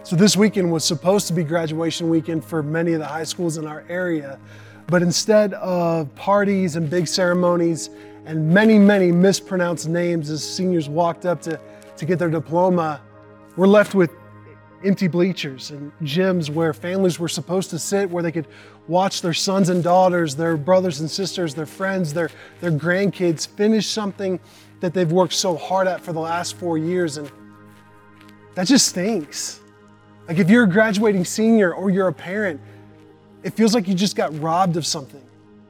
So this weekend was supposed to be graduation weekend for many of the high schools in our area, but instead of parties and big ceremonies and many mispronounced names as seniors walked up to get their diploma, we're left with empty bleachers and gyms where families were supposed to sit, where they could watch their sons and daughters, their brothers and sisters, their friends, their grandkids finish something that they've worked so hard at for the last 4 years. And that just stinks. Like if you're a graduating senior or you're a parent, it feels like you just got robbed of something.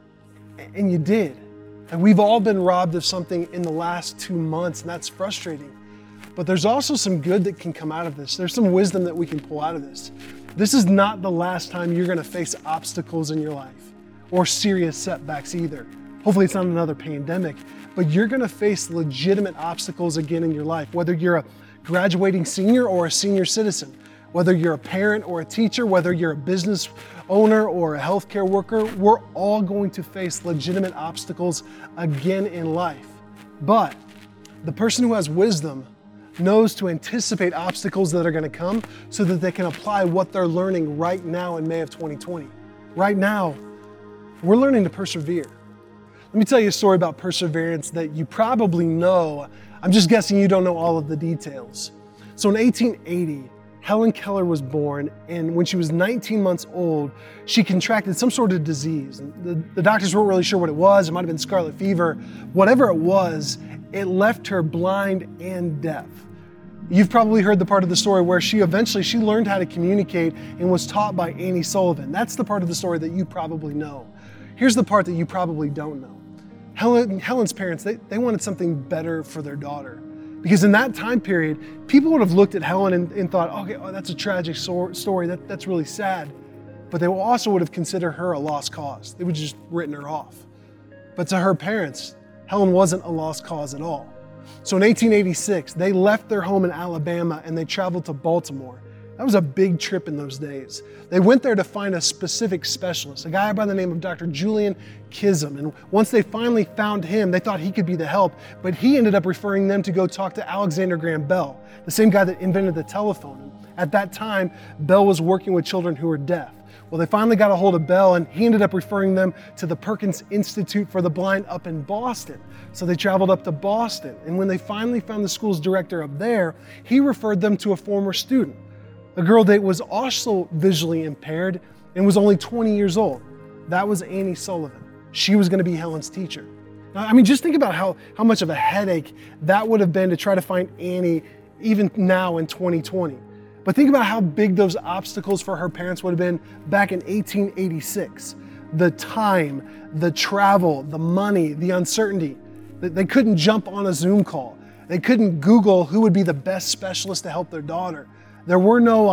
And you did. And we've all been robbed of something in the last 2 months, and that's frustrating. But there's also some good that can come out of this. There's some wisdom that we can pull out of this. This is not the last time you're gonna face obstacles in your life or serious setbacks either. Hopefully it's not another pandemic, but you're gonna face legitimate obstacles again in your life, whether you're a graduating senior or a senior citizen, whether you're a parent or a teacher, whether you're a business owner or a healthcare worker, we're all going to face legitimate obstacles again in life. But the person who has wisdom knows to anticipate obstacles that are going to come so that they can apply what they're learning right now in May of 2020. Right now, we're learning to persevere. Let me tell you a story about perseverance that you probably know. I'm just guessing you don't know all of the details. So in 1880, Helen Keller was born, and when she was 19 months old, she contracted some sort of disease. And the doctors weren't really sure what it was. It might have been scarlet fever. Whatever it was, it left her blind and deaf. You've probably heard the part of the story where she learned how to communicate and was taught by Annie Sullivan. That's the part of the story that you probably know. Here's the part that you probably don't know. Helen's parents, they wanted something better for their daughter. Because in that time period, people would have looked at Helen and thought, okay, that's a tragic story, that's really sad. But they also would have considered her a lost cause. They would have just written her off. But to her parents, Helen wasn't a lost cause at all. So in 1886, they left their home in Alabama and they traveled to Baltimore. That was a big trip in those days. They went there to find a specific specialist, a guy by the name of Dr. Julian Chisholm. And once they finally found him, they thought he could be the help, but he ended up referring them to go talk to Alexander Graham Bell, the same guy that invented the telephone. At that time, Bell was working with children who were deaf. Well, they finally got a hold of Bell, and he ended up referring them to the Perkins Institute for the Blind up in Boston. So they traveled up to Boston, and when they finally found the school's director up there, he referred them to a former student, a girl that was also visually impaired and was only 20 years old. That was Annie Sullivan. She was going to be Helen's teacher. Now, I mean, just think about how much of a headache that would have been to try to find Annie even now in 2020. But think about how big those obstacles for her parents would have been back in 1886. The time, the travel, the money, the uncertainty. They couldn't jump on a Zoom call. They couldn't Google who would be the best specialist to help their daughter. There were no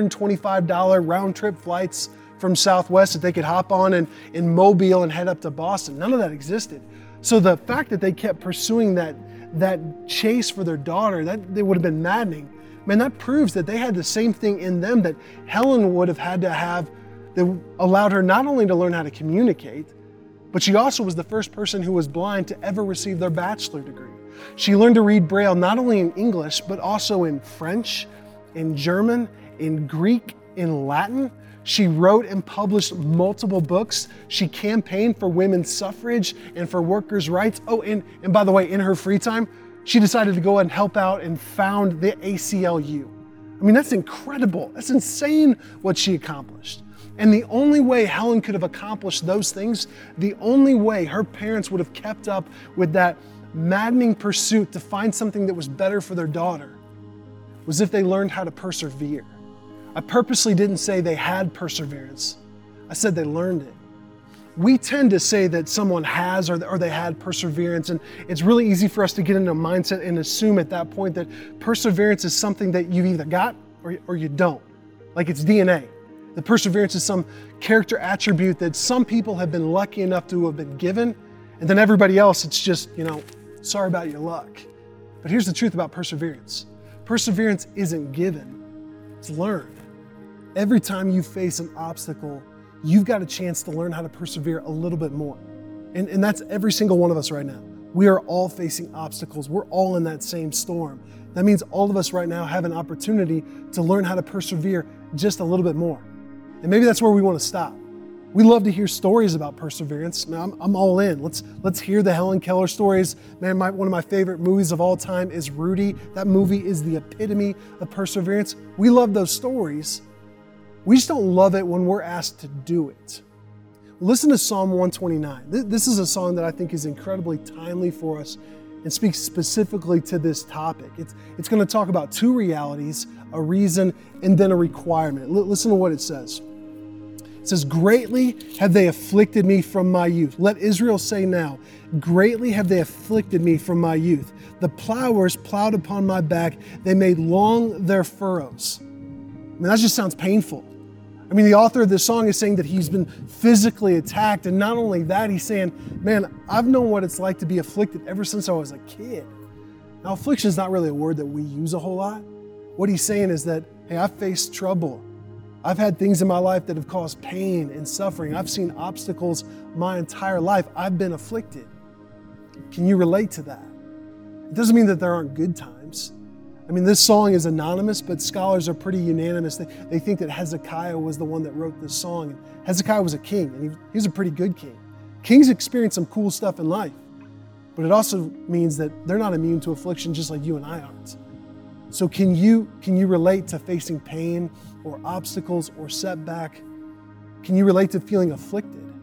$125 round trip flights from Southwest that they could hop on in Mobile and head up to Boston. None of that existed. So the fact that they kept pursuing that chase for their daughter, that would have been maddening. Man, that proves that they had the same thing in them that Helen would have had to have that allowed her not only to learn how to communicate, but she also was the first person who was blind to ever receive their bachelor degree. She learned to read Braille not only in English, but also in French, in German, in Greek, in Latin. She wrote and published multiple books. She campaigned for women's suffrage and for workers' rights. Oh, and by the way, in her free time, she decided to go and help out and found the ACLU. I mean, that's incredible. That's insane what she accomplished. And the only way Helen could have accomplished those things, the only way her parents would have kept up with that maddening pursuit to find something that was better for their daughter, was if they learned how to persevere. I purposely didn't say they had perseverance. I said they learned it. We tend to say that someone has or they had perseverance, and it's really easy for us to get into a mindset and assume at that point that perseverance is something that you either got or you don't. Like it's DNA. The perseverance is some character attribute that some people have been lucky enough to have been given, and then everybody else, it's just, sorry about your luck. But here's the truth about perseverance. Perseverance isn't given, it's learned. Every time you face an obstacle, you've got a chance to learn how to persevere a little bit more. And that's every single one of us right now. We are all facing obstacles. We're all in that same storm. That means all of us right now have an opportunity to learn how to persevere just a little bit more. And maybe that's where we want to stop. We love to hear stories about perseverance. Man, I'm all in. Let's hear the Helen Keller stories. Man, one of my favorite movies of all time is Rudy. That movie is the epitome of perseverance. We love those stories. We just don't love it when we're asked to do it. Listen to Psalm 129. This is a song that I think is incredibly timely for us and speaks specifically to this topic. It's going to talk about two realities, a reason and then a requirement. Listen to what it says. It says, "Greatly have they afflicted me from my youth." Let Israel say now, "Greatly have they afflicted me from my youth. The plowers plowed upon my back. They made long their furrows." I mean, that just sounds painful. I mean, the author of this song is saying that he's been physically attacked. And not only that, he's saying, man, I've known what it's like to be afflicted ever since I was a kid. Now, affliction is not really a word that we use a whole lot. What he's saying is that, hey, I've faced trouble. I've had things in my life that have caused pain and suffering. I've seen obstacles my entire life. I've been afflicted. Can you relate to that? It doesn't mean that there aren't good times. I mean, this song is anonymous, but scholars are pretty unanimous. They think that Hezekiah was the one that wrote this song. And Hezekiah was a king, and he was a pretty good king. Kings experience some cool stuff in life, but it also means that they're not immune to affliction just like you and I aren't. So can you relate to facing pain or obstacles or setback? Can you relate to feeling afflicted?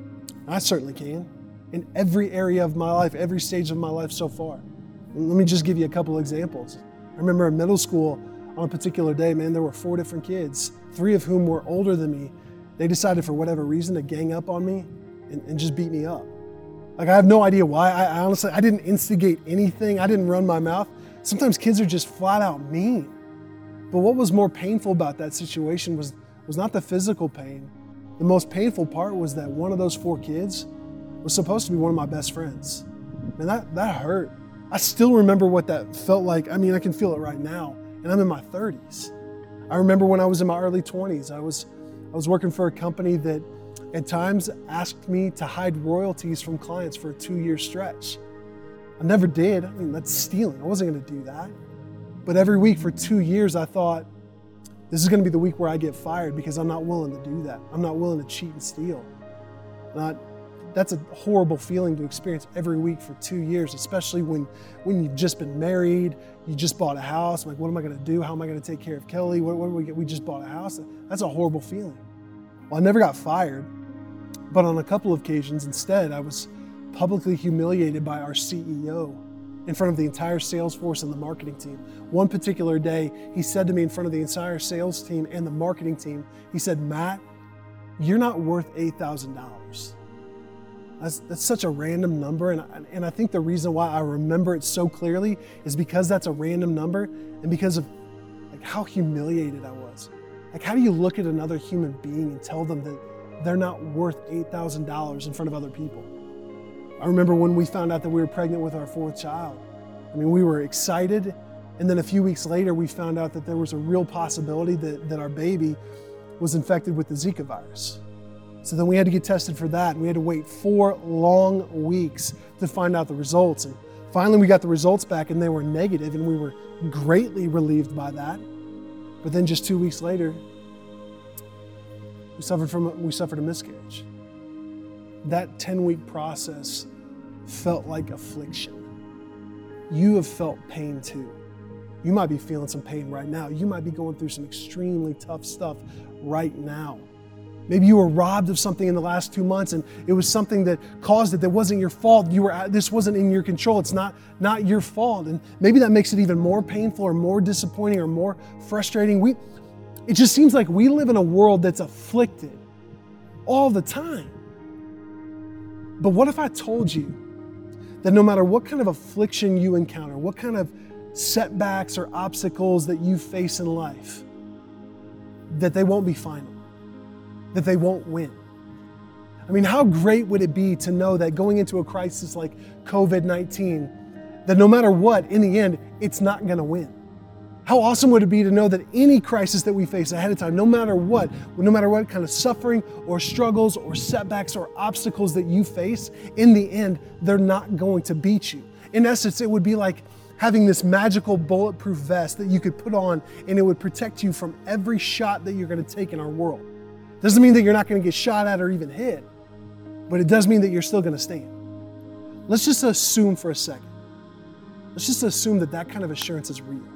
I certainly can. In every area of my life, every stage of my life so far. Let me just give you a couple examples. I remember in middle school, on a particular day, man, there were 4 different kids, 3 of whom were older than me. They decided for whatever reason to gang up on me and just beat me up. Like, I have no idea why. I honestly didn't instigate anything. I didn't run my mouth. Sometimes kids are just flat out mean. But what was more painful about that situation was not the physical pain. The most painful part was that one of those 4 kids was supposed to be one of my best friends. And that hurt. I still remember what that felt like. I mean, I can feel it right now, and I'm in my 30s. I remember when I was in my early 20s, I was working for a company that at times asked me to hide royalties from clients for a 2-year stretch. I never did. I mean, that's stealing. I wasn't going to do that. But every week for 2 years, I thought, this is going to be the week where I get fired because I'm not willing to do that. I'm not willing to cheat and steal. That's a horrible feeling to experience every week for 2 years, especially when you've just been married, you just bought a house. I'm like, what am I going to do? How am I going to take care of Kelly? What do we get? We just bought a house. That's a horrible feeling. Well, I never got fired, but on a couple of occasions instead, I was publicly humiliated by our CEO in front of the entire sales force and the marketing team. One particular day, he said to me in front of the entire sales team and the marketing team, he said, "Matt, you're not worth $8,000. That's such a random number, and I think the reason why I remember it so clearly is because that's a random number and because of like how humiliated I was. Like, how do you look at another human being and tell them that they're not worth $8,000 in front of other people? I remember when we found out that we were pregnant with our 4th child. I mean, we were excited, and then a few weeks later, we found out that there was a real possibility that our baby was infected with the Zika virus. So then we had to get tested for that, and we had to wait 4 long weeks to find out the results. And finally, we got the results back, and they were negative, and we were greatly relieved by that. But then just 2 weeks later, we suffered a miscarriage. That 10-week process felt like affliction. You have felt pain too. You might be feeling some pain right now. You might be going through some extremely tough stuff right now. Maybe you were robbed of something in the last 2 months and it was something that caused it that wasn't your fault. This wasn't in your control. It's not your fault. And maybe that makes it even more painful or more disappointing or more frustrating. It just seems like we live in a world that's afflicted all the time. But what if I told you that no matter what kind of affliction you encounter, what kind of setbacks or obstacles that you face in life, that they won't be final, that they won't win? I mean, how great would it be to know that going into a crisis like COVID-19, that no matter what, in the end, it's not going to win. How awesome would it be to know that any crisis that we face ahead of time, no matter what kind of suffering or struggles or setbacks or obstacles that you face, in the end, they're not going to beat you. In essence, it would be like having this magical bulletproof vest that you could put on and it would protect you from every shot that you're going to take in our world. Doesn't mean that you're not going to get shot at or even hit, but it does mean that you're still going to stand. Let's just assume for a second. Let's just assume that that kind of assurance is real.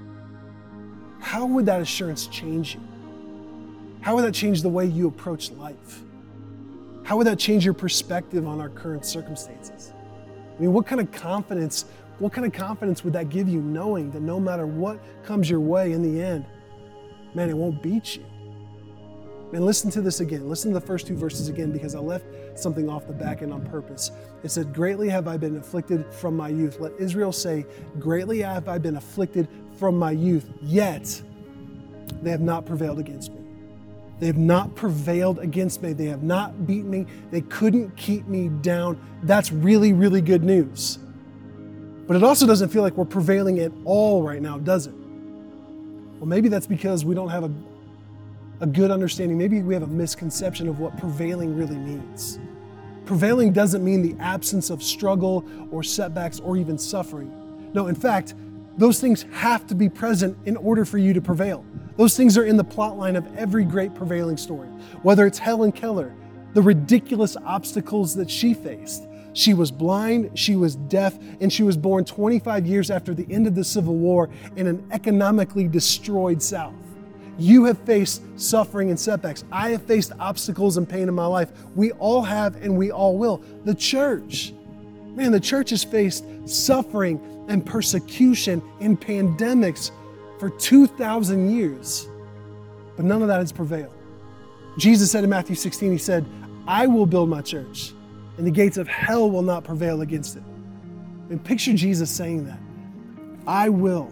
How would that assurance change you? How would that change the way you approach life? How would that change your perspective on our current circumstances? I mean, what kind of confidence would that give you, knowing that no matter what comes your way in the end, man, it won't beat you? Man, listen to this again. Listen to the first two verses again, because I left something off the back end on purpose. It said, greatly have I been afflicted from my youth. Let Israel say, greatly have I been afflicted from my youth, yet they have not prevailed against me. They have not prevailed against me. They have not beaten me. They couldn't keep me down. That's really, really good news. But it also doesn't feel like we're prevailing at all right now, does it? Well, maybe that's because we don't have a good understanding. Maybe we have a misconception of what prevailing really means. Prevailing doesn't mean the absence of struggle or setbacks or even suffering. No, in fact, those things have to be present in order for you to prevail. Those things are in the plot line of every great prevailing story. Whether it's Helen Keller, the ridiculous obstacles that she faced. She was blind, she was deaf, and she was born 25 years after the end of the Civil War in an economically destroyed South. You have faced suffering and setbacks. I have faced obstacles and pain in my life. We all have and we all will. The church has faced suffering and persecution and pandemics for 2,000 years, but none of that has prevailed. Jesus said in Matthew 16, he said, I will build my church, and the gates of hell will not prevail against it. And picture Jesus saying that. I will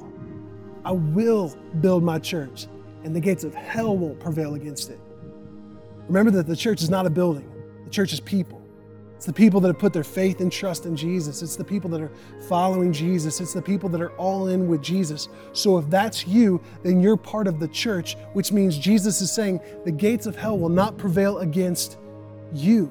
build my church, and the gates of hell won't prevail against it. Remember that the church is not a building. The church is people. It's the people that have put their faith and trust in Jesus. It's the people that are following Jesus. It's the people that are all in with Jesus. So if that's you, then you're part of the church, which means Jesus is saying the gates of hell will not prevail against you.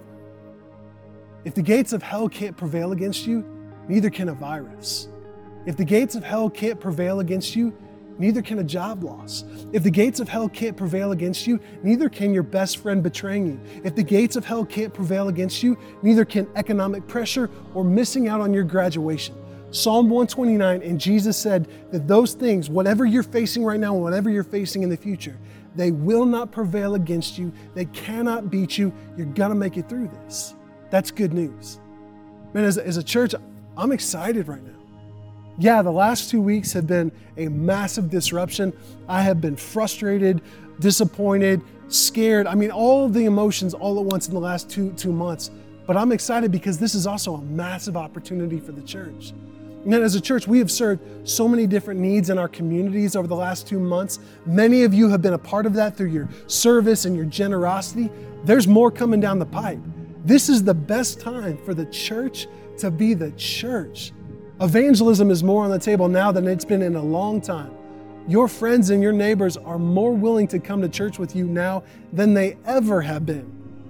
If the gates of hell can't prevail against you, neither can a virus. If the gates of hell can't prevail against you, neither can a job loss. If the gates of hell can't prevail against you, neither can your best friend betraying you. If the gates of hell can't prevail against you, neither can economic pressure or missing out on your graduation. Psalm 129, and Jesus said that those things, whatever you're facing right now, whatever you're facing in the future, they will not prevail against you. They cannot beat you. You're gonna make it through this. That's good news. Man, as a church, I'm excited right now. Yeah, the last 2 weeks have been a massive disruption. I have been frustrated, disappointed, scared. I mean, all of the emotions all at once in the last two months. But I'm excited because this is also a massive opportunity for the church. And as a church, we have served so many different needs in our communities over the last 2 months. Many of you have been a part of that through your service and your generosity. There's more coming down the pipe. This is the best time for the church to be the church. Evangelism is more on the table now than it's been in a long time. Your friends and your neighbors are more willing to come to church with you now than they ever have been,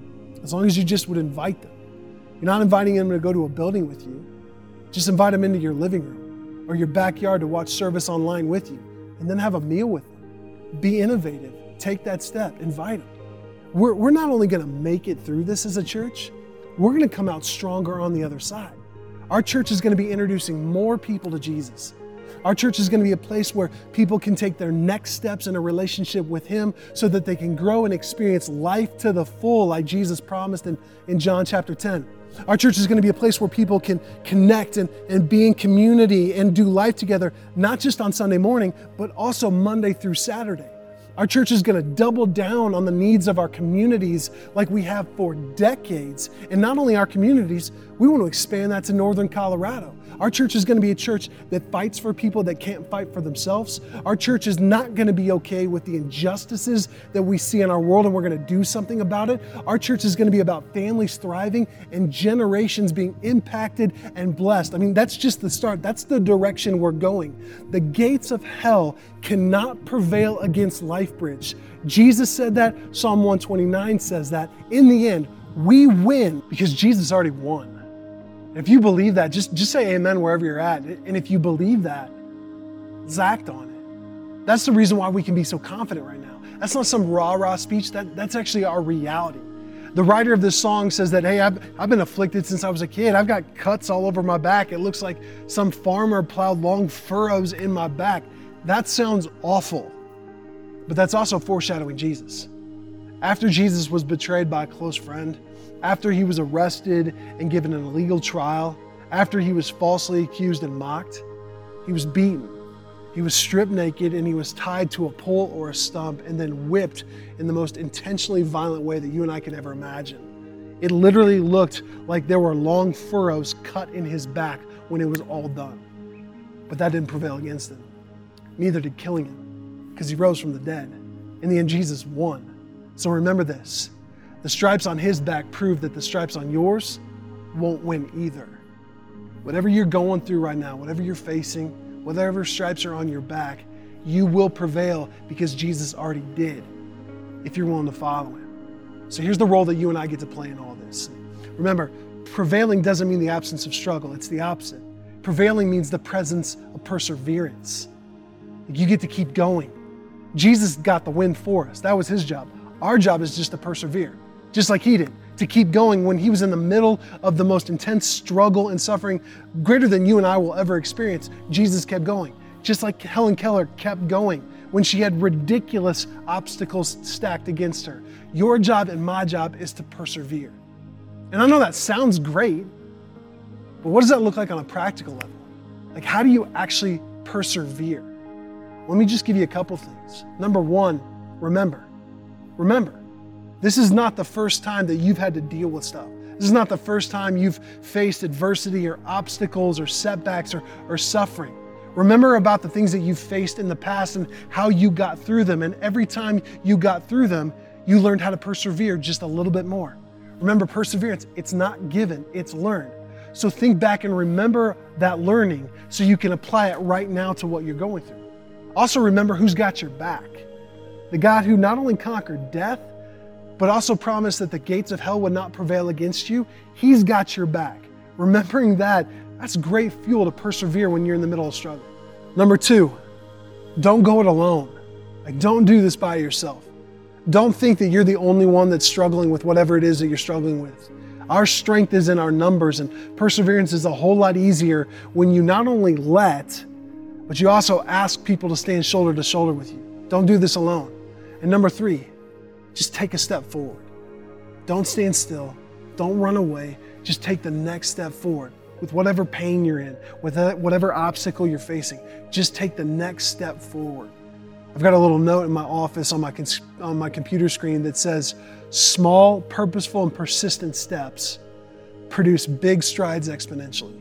as long as you just would invite them. You're not inviting them to go to a building with you. Just invite them into your living room or your backyard to watch service online with you, and then have a meal with them. Be innovative. Take that step. Invite them. We're not only going to make it through this as a church, we're going to come out stronger on the other side. Our church is going to be introducing more people to Jesus. Our church is going to be a place where people can take their next steps in a relationship with Him so that they can grow and experience life to the full, like Jesus promised in John chapter 10. Our church is going to be a place where people can connect and be in community and do life together, not just on Sunday morning, but also Monday through Saturday. Our church is going to double down on the needs of our communities like we have for decades. And not only our communities, We want to expand that to Northern Colorado. Our church is going to be a church that fights for people that can't fight for themselves. Our church is not going to be okay with the injustices that we see in our world, and we're going to do something about it. Our church is going to be about families thriving and generations being impacted and blessed. I mean, that's just the start. That's the direction we're going. The gates of hell cannot prevail against LifeBridge. Jesus said that. Psalm 129 says that. In the end, we win because Jesus already won. If you believe that, just say amen wherever you're at. And if you believe that, let's act on it. That's the reason why we can be so confident right now. That's not some rah-rah speech. That's actually our reality. The writer of this song says that, hey, I've been afflicted since I was a kid. I've got cuts all over my back. It looks like some farmer plowed long furrows in my back. That sounds awful, but that's also foreshadowing Jesus. After Jesus was betrayed by a close friend, after he was arrested and given an illegal trial, after he was falsely accused and mocked, he was beaten. He was stripped naked and he was tied to a pole or a stump and then whipped in the most intentionally violent way that you and I could ever imagine. It literally looked like there were long furrows cut in his back when it was all done. But that didn't prevail against him. Neither did killing him, because he rose from the dead. In the end, Jesus won. So remember this. The stripes on his back prove that the stripes on yours won't win either. Whatever you're going through right now, whatever you're facing, whatever stripes are on your back, you will prevail because Jesus already did, if you're willing to follow him. So here's the role that you and I get to play in all this. Remember, prevailing doesn't mean the absence of struggle. It's the opposite. Prevailing means the presence of perseverance. You get to keep going. Jesus got the win for us. That was his job. Our job is just to persevere, just like he did, to keep going when he was in the middle of the most intense struggle and suffering greater than you and I will ever experience. Jesus kept going, just like Helen Keller kept going when she had ridiculous obstacles stacked against her. Your job and my job is to persevere. And I know that sounds great, but what does that look like on a practical level? Like, how do you actually persevere? Let me just give you a couple things. Number one, remember, this is not the first time that you've had to deal with stuff. This is not the first time you've faced adversity or obstacles or setbacks or suffering. Remember about the things that you've faced in the past and how you got through them. And every time you got through them, you learned how to persevere just a little bit more. Remember, perseverance, it's not given, it's learned. So think back and remember that learning so you can apply it right now to what you're going through. Also remember who's got your back. The God who not only conquered death, but also promised that the gates of hell would not prevail against you. He's got your back. Remembering that, that's great fuel to persevere when you're in the middle of struggle. Number two, don't go it alone. Like, don't do this by yourself. Don't think that you're the only one that's struggling with whatever it is that you're struggling with. Our strength is in our numbers, and perseverance is a whole lot easier when you not only let, but you also ask people to stand shoulder to shoulder with you. Don't do this alone. And number three, just take a step forward. Don't stand still. Don't run away. Just take the next step forward with whatever pain you're in, with whatever obstacle you're facing. Just take the next step forward. I've got a little note in my office on my computer screen that says, small, purposeful, and persistent steps produce big strides exponentially.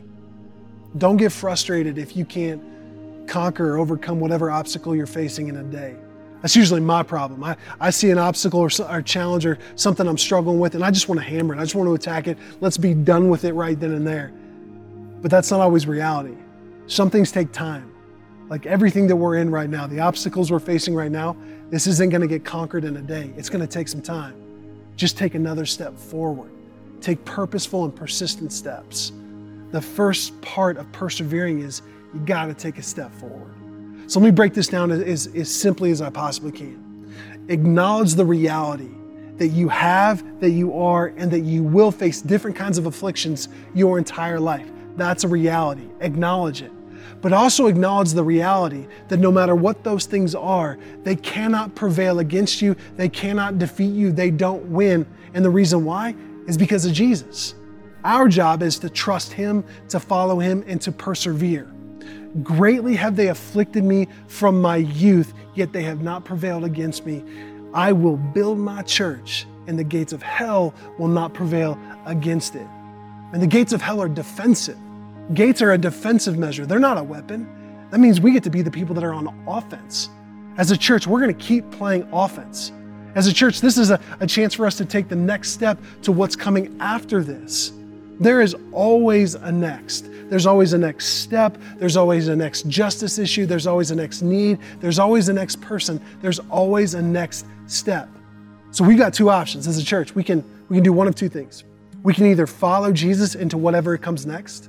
Don't get frustrated if you can't conquer or overcome whatever obstacle you're facing in a day. That's usually my problem. I see an obstacle or challenge or something I'm struggling with, and I just want to hammer it. I just want to attack it. Let's be done with it right then and there. But that's not always reality. Some things take time. Like everything that we're in right now, the obstacles we're facing right now, this isn't going to get conquered in a day. It's going to take some time. Just take another step forward. Take purposeful and persistent steps. The first part of persevering is you got to take a step forward. So let me break this down as simply as I possibly can. Acknowledge the reality that you have, that you are, and that you will face different kinds of afflictions your entire life. That's a reality. Acknowledge it. But also acknowledge the reality that no matter what those things are, they cannot prevail against you. They cannot defeat you. They don't win. And the reason why is because of Jesus. Our job is to trust Him, to follow Him, and to persevere. Greatly have they afflicted me from my youth, yet they have not prevailed against me. I will build my church, and the gates of hell will not prevail against it. And the gates of hell are defensive. Gates are a defensive measure. They're not a weapon. That means we get to be the people that are on offense. As a church, we're going to keep playing offense. As a church, this is a chance for us to take the next step to what's coming after this. There is always a next. There's always a next step. There's always a next justice issue. There's always a next need. There's always a next person. There's always a next step. So we've got two options as a church. We can do one of two things. We can either follow Jesus into whatever comes next,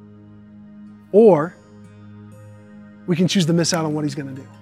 or we can choose to miss out on what he's going to do.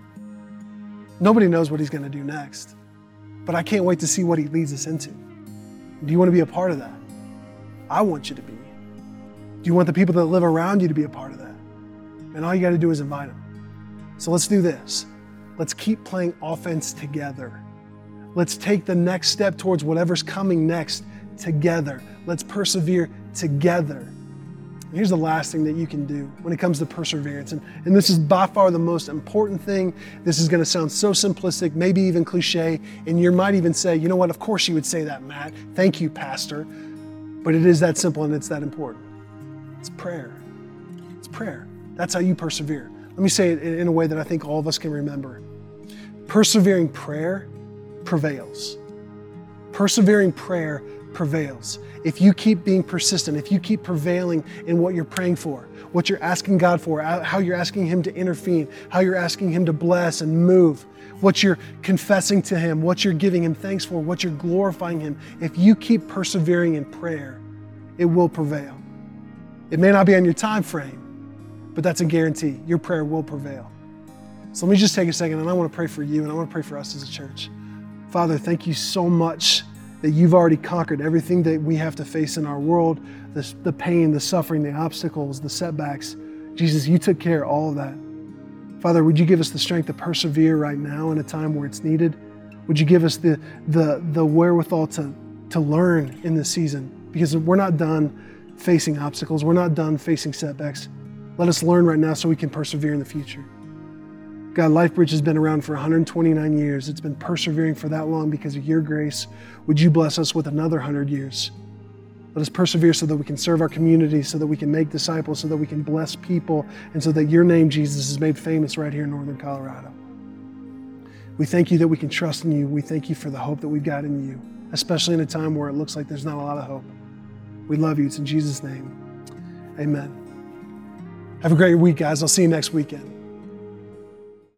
Nobody knows what he's going to do next, but I can't wait to see what he leads us into. Do you want to be a part of that? I want you to be. Do you want the people that live around you to be a part of that? And all you got to do is invite them. So let's do this. Let's keep playing offense together. Let's take the next step towards whatever's coming next together. Let's persevere together. And here's the last thing that you can do when it comes to perseverance. And this is by far the most important thing. This is going to sound so simplistic, maybe even cliche. And you might even say, you know what, of course you would say that, Matt. Thank you, Pastor. But it is that simple and it's that important. It's prayer. It's prayer. That's how you persevere. Let me say it in a way that I think all of us can remember. Persevering prayer prevails. Persevering prayer prevails. If you keep being persistent, if you keep prevailing in what you're praying for, what you're asking God for, how you're asking him to intervene, how you're asking him to bless and move, what you're confessing to him, what you're giving him thanks for, what you're glorifying him, if you keep persevering in prayer, it will prevail. It may not be on your time frame, but that's a guarantee. Your prayer will prevail. So let me just take a second and I want to pray for you and I want to pray for us as a church. Father, thank you so much that you've already conquered everything that we have to face in our world, the pain, the suffering, the obstacles, the setbacks. Jesus, you took care of all of that. Father, would you give us the strength to persevere right now in a time where it's needed? Would you give us the wherewithal to learn in this season? Because we're not done facing obstacles. We're not done facing setbacks. Let us learn right now so we can persevere in the future. God, LifeBridge has been around for 129 years. It's been persevering for that long because of your grace. Would you bless us with another 100 years? Let us persevere so that we can serve our community, so that we can make disciples, so that we can bless people, and so that your name, Jesus, is made famous right here in Northern Colorado. We thank you that we can trust in you. We thank you for the hope that we've got in you, especially in a time where it looks like there's not a lot of hope. We love you. It's in Jesus' name. Amen. Have a great week, guys. I'll see you next weekend.